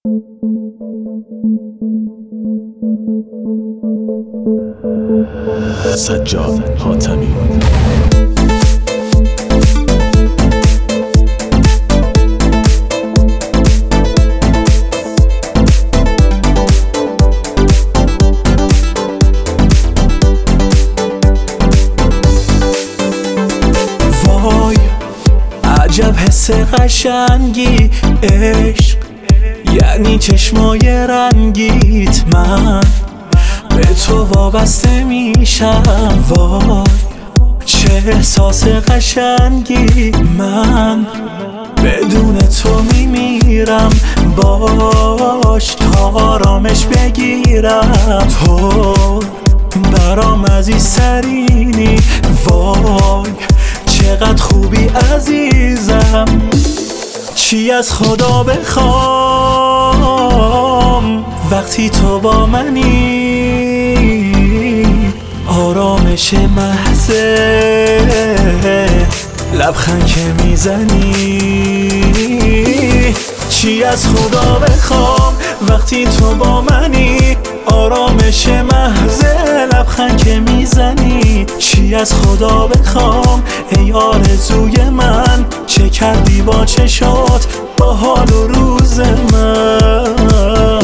سجاد حاتمی. وای عجب حس قشنگی عشق، یعنی چشمای رنگیت. من به تو وابسته میشم. وای چه احساس قشنگی، من بدون تو میمیرم. باش تا آرامش بگیرم، تو برام عزیزترینی. وای چقدر خوبی عزیزم. چی از خدا بخوام وقتی تو با منی؟ آرامش محض لبخند که میزنی. چی از خدا بخوام وقتی تو با منی؟ آرامش محض لبخند که میزنی. چی از خدا بخوام ای آرزوی من؟ چه کردی با چشات با حال و روز من؟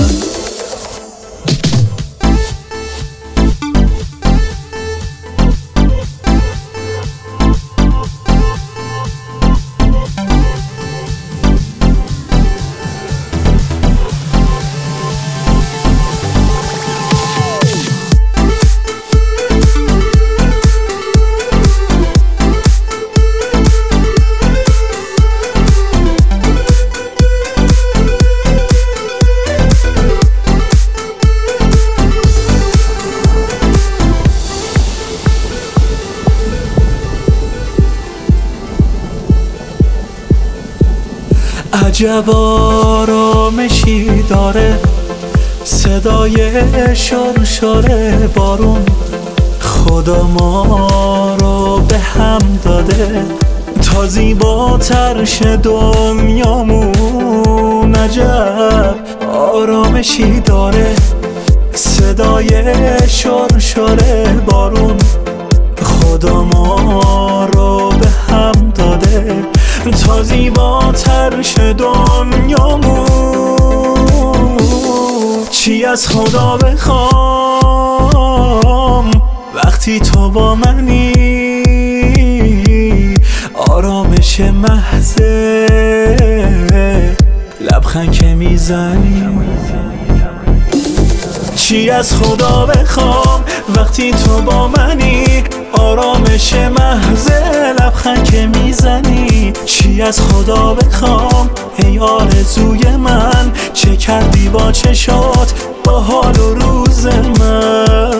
عجب آرامشی داره صدای شرشر بارون. خدا ما رو به هم داده تا زیباتر شه دنیامون. عجب آرامشی داره صدای شرشر بارون. خدا ما رو به هم داده تا زیباتر شه دنیامون. چی از خدا بخوام وقتی تو با منی؟ آرامش محض لبخند که میزنی. چی از خدا بخوام وقتی تو با منی؟ آرامش محض لبخند که میزنی. چی از خدا بخوام ای آرزوی من؟ چه کردی با چشات با حال و روز من؟